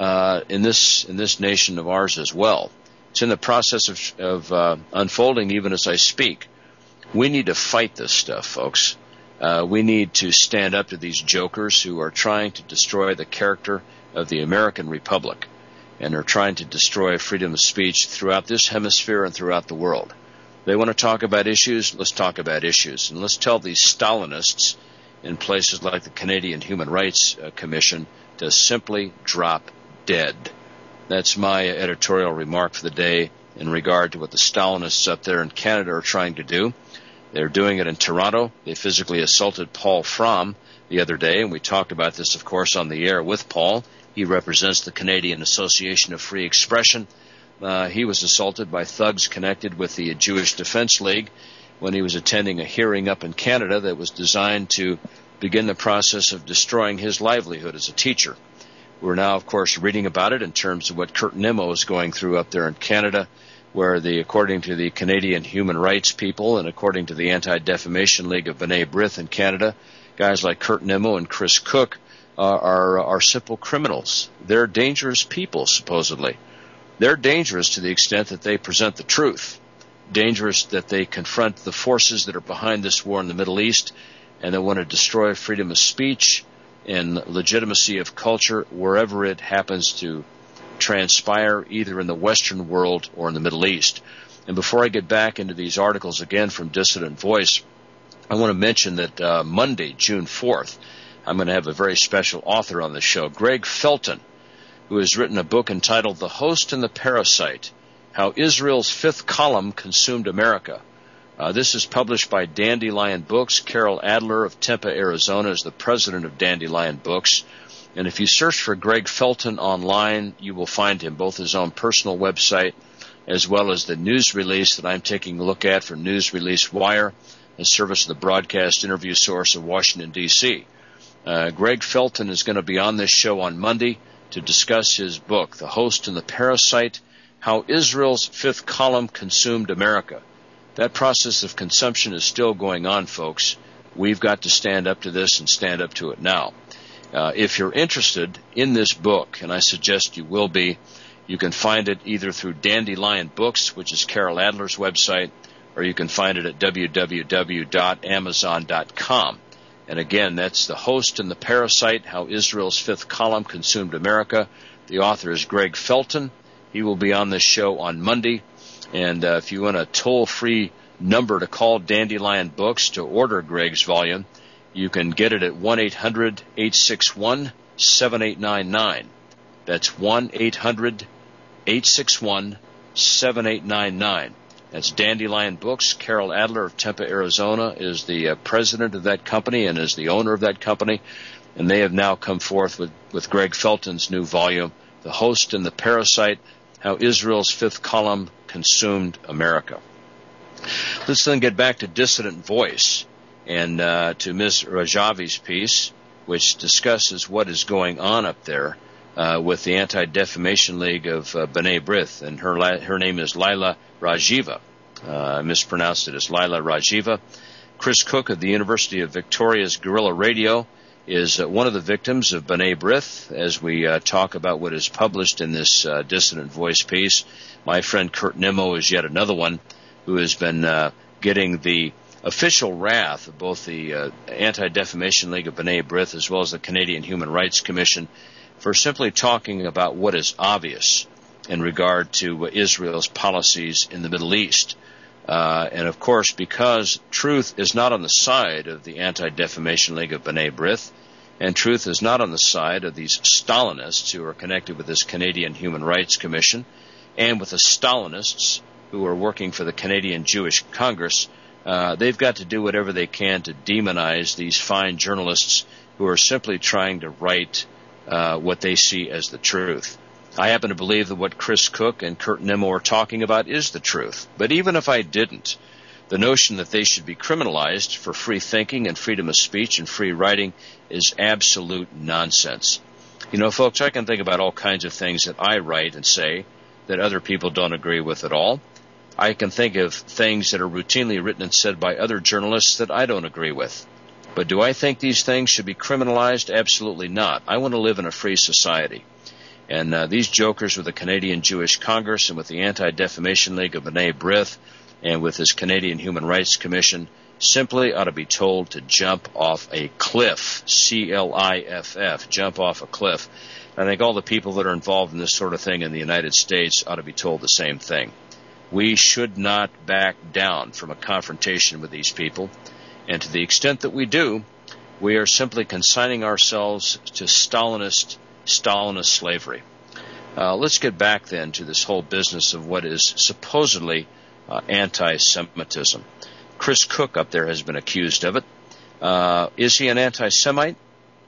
in this nation of ours as well. It's in the process of unfolding even as I speak. We need to fight this stuff, folks. We need to stand up to these jokers who are trying to destroy the character of the American Republic and are trying to destroy freedom of speech throughout this hemisphere and throughout the world. They want to talk about issues, let's talk about issues. And let's tell these Stalinists in places like the Canadian Human Rights Commission to simply drop dead. That's my editorial remark for the day in regard to what the Stalinists up there in Canada are trying to do. They're doing it in Toronto. They physically assaulted Paul Fromm the other day, and we talked about this, of course, on the air with Paul. He represents the Canadian Association of Free Expression. He was assaulted by thugs connected with the Jewish Defense League when he was attending a hearing up in Canada that was designed to begin the process of destroying his livelihood as a teacher. We're now, of course, reading about it in terms of what Kurt Nimmo is going through up there in Canada, where according to the Canadian human rights people and according to the Anti-Defamation League of B'nai B'rith in Canada, guys like Kurt Nimmo and Chris Cook are simple criminals. They're dangerous people, supposedly. They're dangerous to the extent that they present the truth. Dangerous that they confront the forces that are behind this war in the Middle East and that want to destroy freedom of speech and legitimacy of culture wherever it happens to transpire, either in the Western world or in the Middle East. And before I get back into these articles again from Dissident Voice, I want to mention that Monday, June 4th, I'm going to have a very special author on the show, Greg Felton, who has written a book entitled The Host and the Parasite, How Israel's Fifth Column Consumed America. This is published by Dandelion Books. Carol Adler of Tempe, Arizona is the president of Dandelion Books. And if you search for Greg Felton online, you will find him, both his own personal website as well as the news release that I'm taking a look at for News Release Wire, a service of the broadcast interview source of Washington, D.C. Greg Felton is going to be on this show on Monday to discuss his book, The Host and the Parasite, How Israel's Fifth Column Consumed America. That process of consumption is still going on, folks. We've got to stand up to this and stand up to it now. If you're interested in this book, and I suggest you will be, you can find it either through Dandelion Books, which is Carol Adler's website, or you can find it at www.amazon.com. And again, that's The Host and the Parasite, How Israel's Fifth Column Consumed America. The author is Greg Felton. He will be on this show on Monday. And if you want a toll-free number to call Dandelion Books to order Greg's volume, you can get it at 1-800-861-7899. That's 1-800-861-7899. That's Dandelion Books. Carol Adler of Tempe, Arizona is the president of that company and is the owner of that company. And they have now come forth with Greg Felton's new volume, The Host and the Parasite, How Israel's Fifth Column Consumed America. Let's then get back to Dissident Voice and to Ms. Rajavi's piece, which discusses what is going on up there with the Anti-Defamation League of B'nai B'rith, and her name is Laila Rajiva. I mispronounced it as Laila Rajiva. Chris Cook of the University of Victoria's Guerrilla Radio is one of the victims of B'nai B'rith as we talk about what is published in this Dissident Voice piece. My friend Kurt Nimmo is yet another one who has been getting the official wrath of both the Anti-Defamation League of B'nai B'rith as well as the Canadian Human Rights Commission for simply talking about what is obvious in regard to Israel's policies in the Middle East. And of course, because truth is not on the side of the Anti-Defamation League of B'nai B'rith, and truth is not on the side of these Stalinists who are connected with this Canadian Human Rights Commission, and with the Stalinists who are working for the Canadian Jewish Congress, they've got to do whatever they can to demonize these fine journalists who are simply trying to write what they see as the truth. I happen to believe that what Chris Cook and Kurt Nimmo are talking about is the truth. But even if I didn't, the notion that they should be criminalized for free thinking and freedom of speech and free writing is absolute nonsense. You know, folks, I can think about all kinds of things that I write and say that other people don't agree with at all. I can think of things that are routinely written and said by other journalists that I don't agree with. But do I think these things should be criminalized? Absolutely not. I want to live in a free society. And these jokers with the Canadian Jewish Congress and with the Anti-Defamation League of B'nai B'rith and with this Canadian Human Rights Commission simply ought to be told to jump off a cliff, C-L-I-F-F, jump off a cliff. I think all the people that are involved in this sort of thing in the United States ought to be told the same thing. We should not back down from a confrontation with these people. And to the extent that we do, we are simply consigning ourselves to Stalinist slavery. Let's get back then to this whole business of what is supposedly anti-Semitism. Chris Cook up there has been accused of it. Is he an anti-Semite?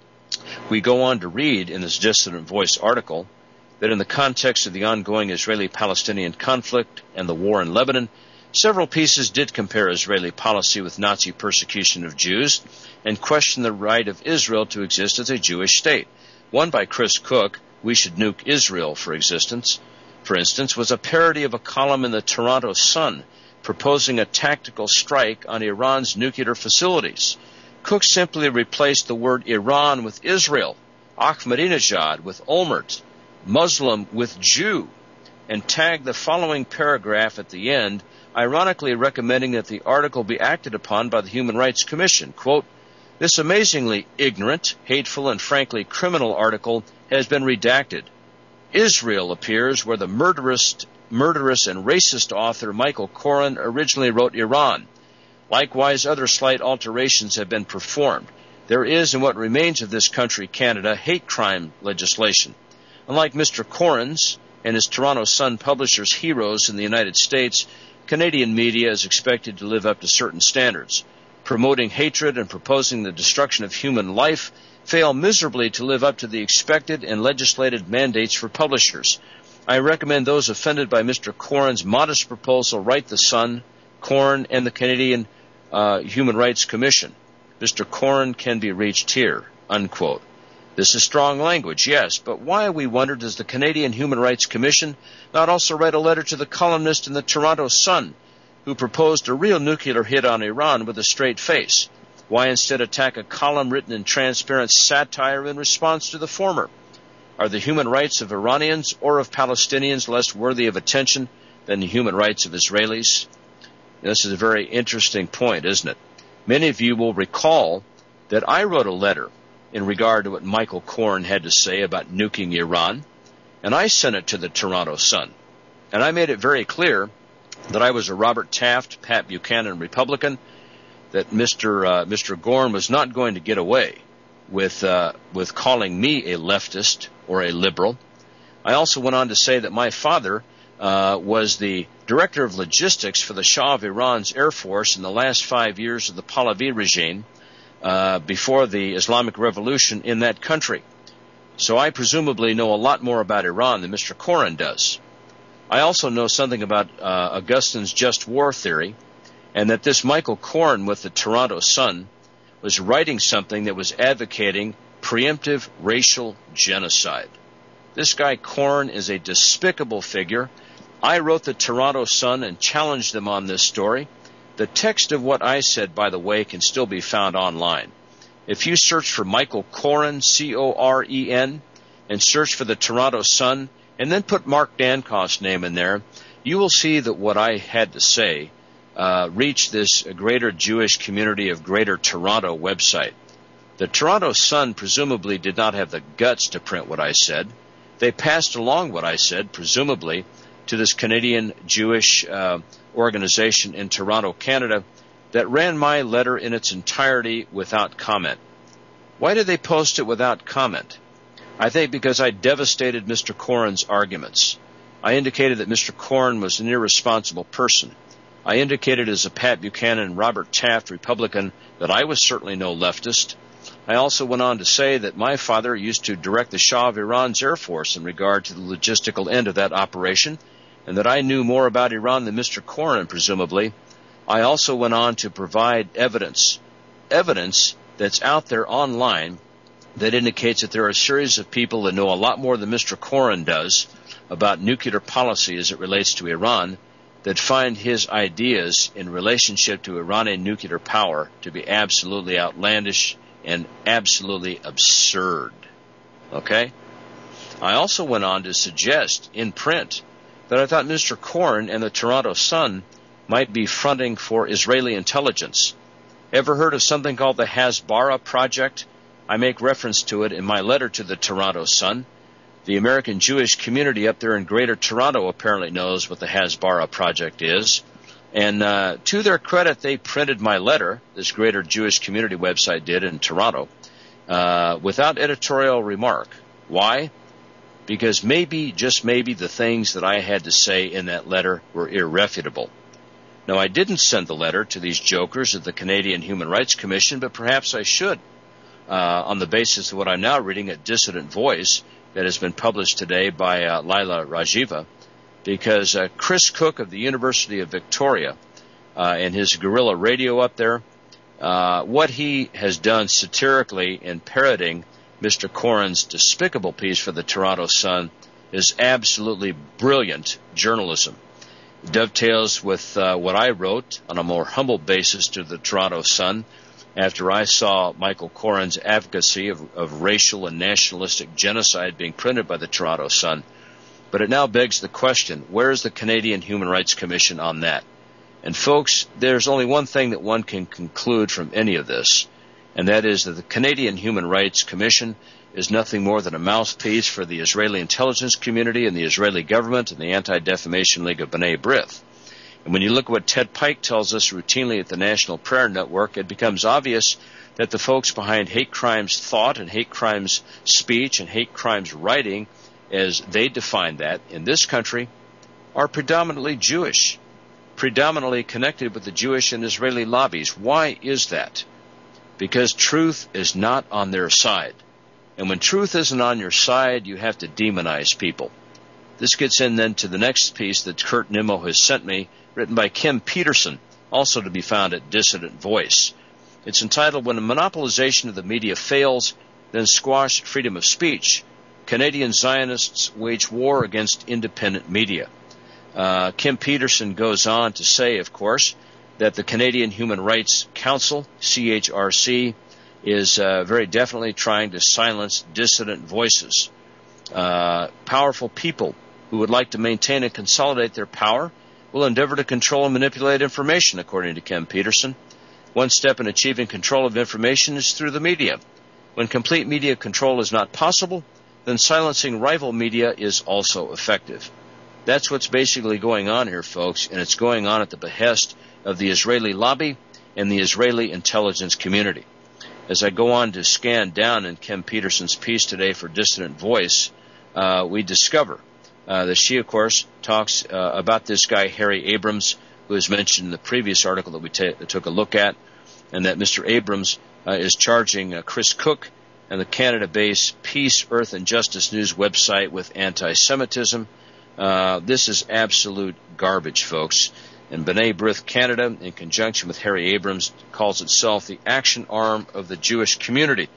We go on to read in this Dissident Voice article that in the context of the ongoing Israeli-Palestinian conflict and the war in Lebanon, several pieces did compare Israeli policy with Nazi persecution of Jews and question the right of Israel to exist as a Jewish state. One by Chris Cook, "We Should Nuke Israel," for instance, was a parody of a column in the Toronto Sun proposing a tactical strike on Iran's nuclear facilities. Cook simply replaced the word Iran with Israel, Ahmadinejad with Olmert, Muslim with Jew, and tagged the following paragraph at the end, ironically recommending that the article be acted upon by the Human Rights Commission. Quote, "This amazingly ignorant, hateful, and frankly criminal article has been redacted. Israel appears where the murderous and racist author Michael Coren originally wrote Iran. Likewise, other slight alterations have been performed. There is, in what remains of this country, Canada, hate crime legislation. Unlike Mr. Coren's and his Toronto Sun publishers' heroes in the United States, Canadian media is expected to live up to certain standards. Promoting hatred and proposing the destruction of human life fail miserably to live up to the expected and legislated mandates for publishers. I recommend those offended by Mr. Coren's modest proposal write the Sun, Coren, and the Canadian Human Rights Commission. Mr. Coren can be reached here," unquote. This is strong language, yes, but why, we wonder, does the Canadian Human Rights Commission not also write a letter to the columnist in the Toronto Sun who proposed a real nuclear hit on Iran with a straight face? Why instead attack a column written in transparent satire in response to the former? Are the human rights of Iranians or of Palestinians less worthy of attention than the human rights of Israelis? This is a very interesting point, isn't it? Many of you will recall that I wrote a letter in regard to what Michael Coren had to say about nuking Iran, and I sent it to the Toronto Sun. And I made it very clear that I was a Robert Taft, Pat Buchanan Republican, that Mr. Gorn was not going to get away with calling me a leftist or a liberal. I also went on to say that my father was the director of logistics for the Shah of Iran's Air Force in the last 5 years of the Pahlavi regime before the Islamic Revolution in that country. So I presumably know a lot more about Iran than Mr. Coren does. I also know something about Augustine's just war theory, and that this Michael Coren with the Toronto Sun was writing something that was advocating preemptive racial genocide. This guy Coren is a despicable figure. I wrote the Toronto Sun and challenged them on this story. The text of what I said, by the way, can still be found online. If you search for Michael Koren, C-O-R-E-N, and search for the Toronto Sun, and then put Mark Dankoff's name in there, you will see that what I had to say reached this greater Jewish community of Greater Toronto website. The Toronto Sun presumably did not have the guts to print what I said. They passed along what I said, presumably, to this Canadian Jewish organization in Toronto, Canada, that ran my letter in its entirety without comment. Why did they post it without comment? I think because I devastated Mr. Koren's arguments. I indicated that Mr. Koren was an irresponsible person. I indicated as a Pat Buchanan, Robert Taft Republican that I was certainly no leftist. I also went on to say that my father used to direct the Shah of Iran's Air Force in regard to the logistical end of that operation, and that I knew more about Iran than Mr. Koren, presumably. I also went on to provide evidence that's out there online that indicates that there are a series of people that know a lot more than Mr. Koren does about nuclear policy as it relates to Iran, that find his ideas in relationship to Iranian nuclear power to be absolutely outlandish and absolutely absurd. Okay? I also went on to suggest in print that I thought Mr. Koren and the Toronto Sun might be fronting for Israeli intelligence. Ever heard of something called the Hasbara Project? I make reference to it in my letter to the Toronto Sun. The American Jewish community up there in Greater Toronto apparently knows what the Hasbara Project is. And to their credit, they printed my letter, this Greater Jewish Community website did in Toronto, without editorial remark. Why? Because maybe, just maybe, the things that I had to say in that letter were irrefutable. Now, I didn't send the letter to these jokers at the Canadian Human Rights Commission, but perhaps I should, on the basis of what I'm now reading at Dissident Voice that has been published today by Lila Rajiva, because Chris Cook of the University of Victoria and his guerrilla radio up there, what he has done satirically in parroting Mr. Koren's despicable piece for the Toronto Sun is absolutely brilliant journalism. It dovetails with what I wrote on a more humble basis to the Toronto Sun after I saw Michael Koren's advocacy of racial and nationalistic genocide being printed by the Toronto Sun. But it now begs the question, where is the Canadian Human Rights Commission on that? And folks, there's only one thing that one can conclude from any of this, and that is that the Canadian Human Rights Commission is nothing more than a mouthpiece for the Israeli intelligence community and the Israeli government and the Anti-Defamation League of B'nai B'rith. And when you look at what Ted Pike tells us routinely at the National Prayer Network, it becomes obvious that the folks behind hate crimes thought and hate crimes speech and hate crimes writing, as they define that in this country, are predominantly Jewish, predominantly connected with the Jewish and Israeli lobbies. Why is that? Because truth is not on their side. And when truth isn't on your side, you have to demonize people. This gets in then to the next piece that Kurt Nimmo has sent me, written by Kim Peterson, also to be found at Dissident Voice. It's entitled, When a Monopolization of the Media Fails, Then Squash Freedom of Speech. Canadian Zionists Wage War Against Independent Media. Kim Peterson goes on to say, of course, that the Canadian Human Rights Council, CHRC, is very definitely trying to silence dissident voices. Powerful people who would like to maintain and consolidate their power will endeavor to control and manipulate information, according to Kim Peterson. One step in achieving control of information is through the media. When complete media control is not possible, then silencing rival media is also effective. That's what's basically going on here, folks, and it's going on at the behest of the Israeli lobby and the Israeli intelligence community. As I go on to scan down in Kim Peterson's piece today for Dissident Voice, we discover that she, of course, talks about this guy, Harry Abrams, who is mentioned in the previous article that we took a look at, and that Mr. Abrams is charging Chris Cook and the Canada-based Peace, Earth, and Justice News website with anti-Semitism. This is absolute garbage, folks. And B'nai B'rith Canada, in conjunction with Harry Abrams, calls itself the action arm of the Jewish community.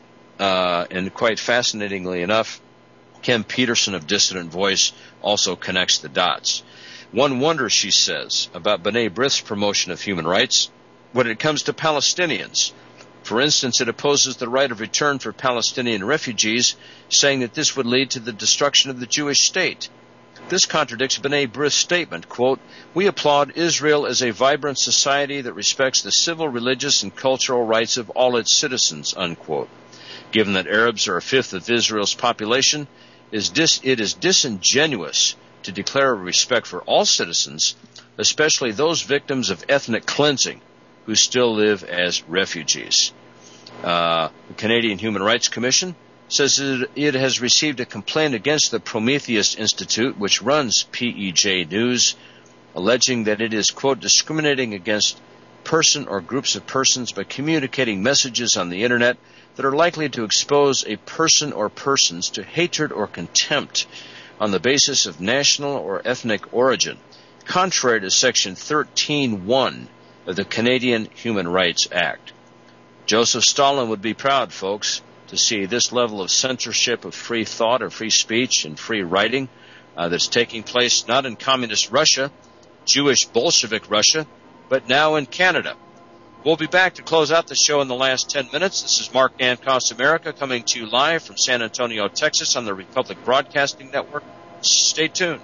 And quite fascinatingly enough, Kim Peterson of Dissident Voice also connects the dots. One wonders, she says, about B'nai B'rith's promotion of human rights when it comes to Palestinians. For instance, it opposes the right of return for Palestinian refugees, saying that this would lead to the destruction of the Jewish state. This contradicts B'nai B'rith's statement, quote, "We applaud Israel as a vibrant society that respects the civil, religious, and cultural rights of all its citizens," unquote. Given that Arabs are a fifth of Israel's population, it is disingenuous to declare respect for all citizens, especially those victims of ethnic cleansing who still live as refugees. The Canadian Human Rights Commission says it has received a complaint against the Prometheus Institute, which runs PEJ News, alleging that it is, quote, discriminating against person or groups of persons by communicating messages on the Internet that are likely to expose a person or persons to hatred or contempt on the basis of national or ethnic origin, contrary to Section 13(1) of the Canadian Human Rights Act. Joseph Stalin would be proud, folks, to see this level of censorship of free thought or free speech and free writing that's taking place not in communist Russia, Jewish Bolshevik Russia, but now in Canada. We'll be back to close out the show in the last 10 minutes. This is Mark Dankos America coming to you live from San Antonio, Texas on the Republic Broadcasting Network. Stay tuned.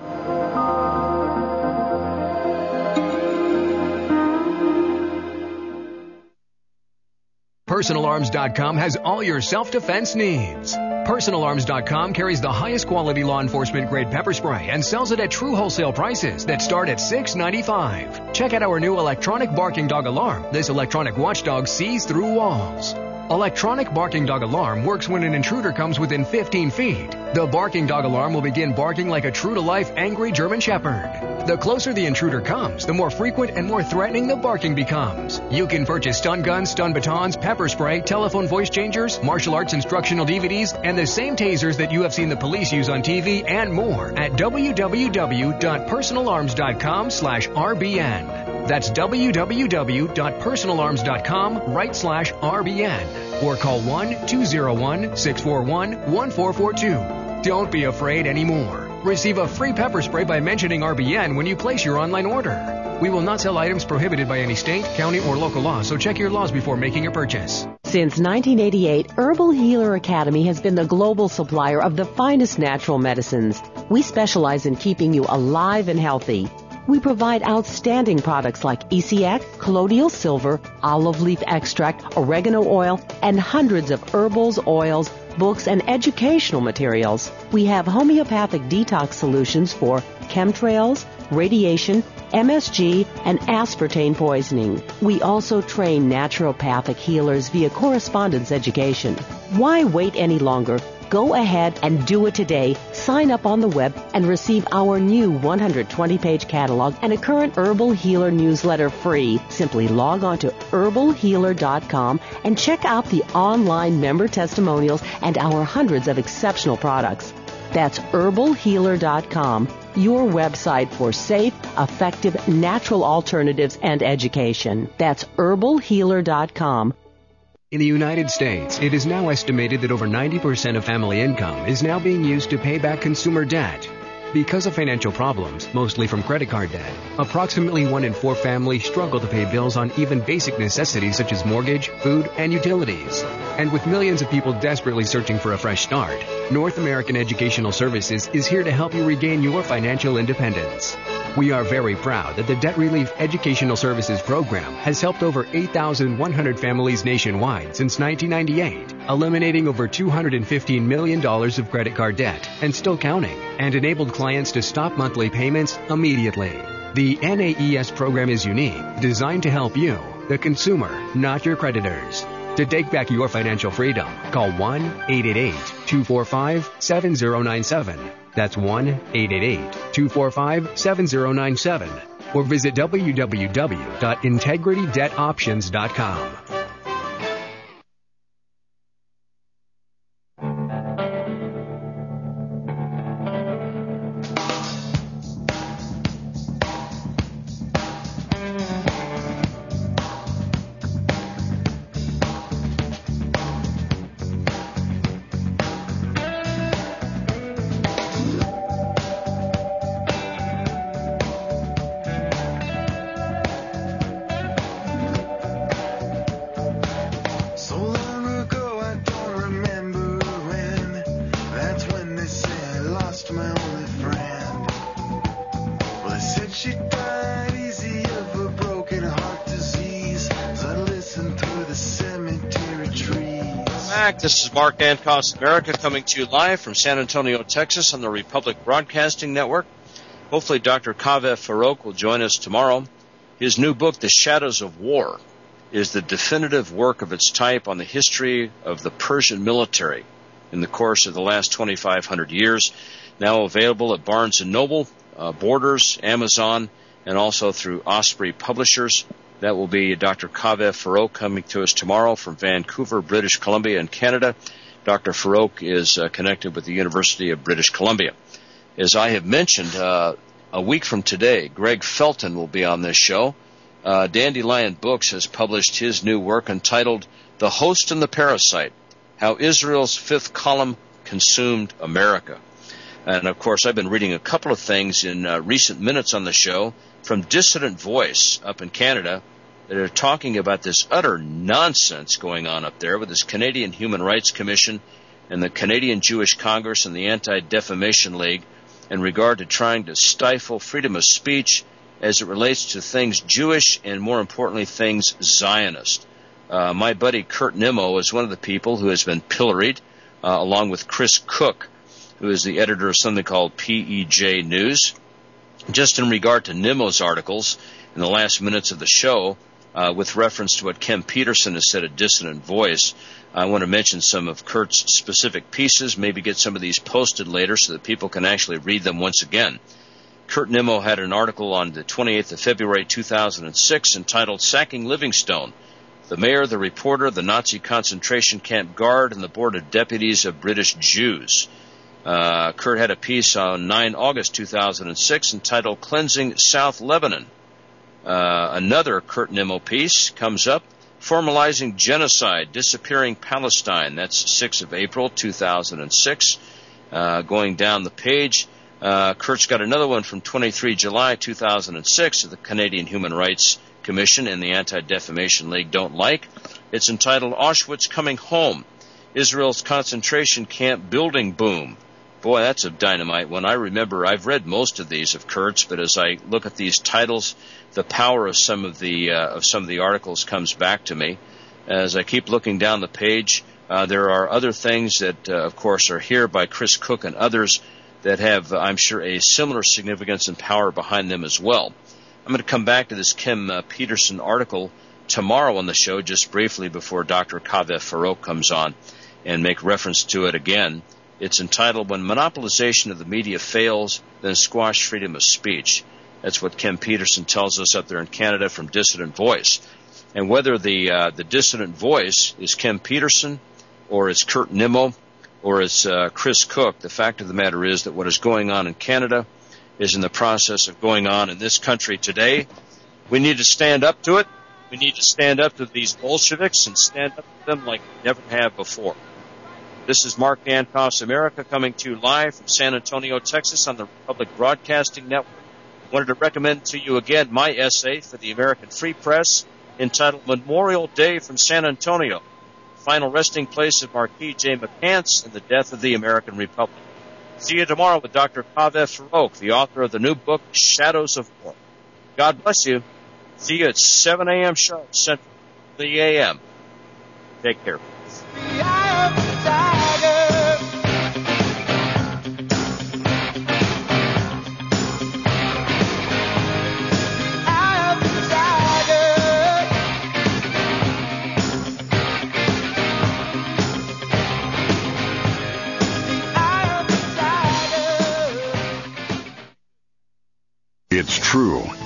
PersonalArms.com has all your self-defense needs. PersonalArms.com carries the highest quality law enforcement grade pepper spray and sells it at true wholesale prices that start at $6.95. Check out our new electronic barking dog alarm. This electronic watchdog sees through walls. Electronic barking dog alarm works when an intruder comes within 15 feet. The barking dog alarm will begin barking like a true-to-life angry German Shepherd. The closer the intruder comes, the more frequent and more threatening the barking becomes. You can purchase stun guns, stun batons, pepper spray, telephone voice changers, martial arts instructional DVDs, and the same tasers that you have seen the police use on TV and more at www.personalarms.com/RBN. That's www.personalarms.com/RBN or call 1-201-641-1442. Don't be afraid anymore. Receive a free pepper spray by mentioning RBN when you place your online order. We will not sell items prohibited by any state, county, or local law, so check your laws before making a purchase. Since 1988, Herbal Healer Academy has been the global supplier of the finest natural medicines. We specialize in keeping you alive and healthy. We provide outstanding products like ECX, colloidal silver, olive leaf extract, oregano oil, and hundreds of herbals, oils, books, and educational materials. We have homeopathic detox solutions for chemtrails, radiation, MSG, and aspartame poisoning. We also train naturopathic healers via correspondence education. Why wait any longer? Go ahead and do it today. Sign up on the web and receive our new 120-page catalog and a current Herbal Healer newsletter free. Simply log on to herbalhealer.com and check out the online member testimonials and our hundreds of exceptional products. That's herbalhealer.com, your website for safe, effective, natural alternatives and education. That's herbalhealer.com. In the United States, it is now estimated that over 90% of family income is now being used to pay back consumer debt. Because of financial problems, mostly from credit card debt, approximately 1 in 4 families struggle to pay bills on even basic necessities such as mortgage, food, and utilities. And with millions of people desperately searching for a fresh start, North American Educational Services is here to help you regain your financial independence. We are very proud that the Debt Relief Educational Services Program has helped over 8,100 families nationwide since 1998, eliminating over $215 million of credit card debt and still counting, and enabled clients to stop monthly payments immediately. The NAES program is unique, designed to help you, the consumer, not your creditors. To take back your financial freedom, call 1-888-245-7097. That's 1-888-245-7097. Or visit www.integritydebtoptions.com. back. This is Mark Antos America coming to you live from San Antonio, Texas on the Republic Broadcasting Network. Hopefully Dr. Kaveh Farouk will join us tomorrow. His new book, The Shadows of War, is the definitive work of its type on the history of the Persian military in the course of the last 2,500 years. Now available at Barnes & Noble, Borders, Amazon, and also through Osprey Publishers. That will be Dr. Kaveh Farouk coming to us tomorrow from Vancouver, British Columbia in Canada. Dr. Farouk is connected with the University of British Columbia. As I have mentioned, a week from today, Greg Felton will be on this show. Dandelion Books has published his new work entitled The Host and the Parasite, How Israel's Fifth Column Consumed America. And, of course, I've been reading a couple of things in recent minutes on the show from Dissident Voice up in Canada that are talking about this utter nonsense going on up there with this Canadian Human Rights Commission and the Canadian Jewish Congress and the Anti-Defamation League in regard to trying to stifle freedom of speech as it relates to things Jewish and, more importantly, things Zionist. My buddy Kurt Nimmo is one of the people who has been pilloried, along with Chris Cook, who is the editor of something called PEJ News. Just in regard to Nimmo's articles in the last minutes of the show, with reference to what Ken Peterson has said at Dissident Voice, I want to mention some of Kurt's specific pieces, maybe get some of these posted later so that people can actually read them once again. Kurt Nimmo had an article on the 28th of February 2006 entitled Sacking Livingstone, the Mayor, the Reporter, the Nazi Concentration Camp Guard, and the Board of Deputies of British Jews. Kurt had a piece on 9 August 2006 entitled Cleansing South Lebanon. Another Kurt Nimmo piece comes up, Formalizing Genocide, Disappearing Palestine. That's 6 of April 2006. Going down the page, Kurt's got another one from 23 July 2006 of the Canadian Human Rights Commission and the Anti-Defamation League don't like. It's entitled Auschwitz Coming Home, Israel's Concentration Camp Building Boom. Boy, that's a dynamite one. I remember I've read most of these of Kurt's, but as I look at these titles, the power of some of the articles comes back to me. As I keep looking down the page, there are other things that, of course, are here by Chris Cook and others that have, I'm sure, a similar significance and power behind them as well. I'm going to come back to this Kim Peterson article tomorrow on the show, just briefly before Dr. Kaveh Farouk comes on, and make reference to it again. It's entitled, When Monopolization of the Media Fails, Then Squash Freedom of Speech. That's what Kim Peterson tells us up there in Canada from Dissident Voice. And whether the Dissident Voice is Kim Peterson or it's Kurt Nimmo or it's Chris Cook, the fact of the matter is that what is going on in Canada is in the process of going on in this country today. We need to stand up to it. We need to stand up to these Bolsheviks and stand up to them like we never have before. This is Mark Antos America coming to you live from San Antonio, Texas on the Republic Broadcasting Network. I wanted to recommend to you again my essay for the American Free Press entitled Memorial Day from San Antonio, Final Resting Place of Marquis J. McCants and the Death of the American Republic. See you tomorrow with Dr. Kaveh Farouk, the author of the new book, Shadows of War. God bless you. See you at 7 a.m. sharp, Central the a.m. Take care. It's true.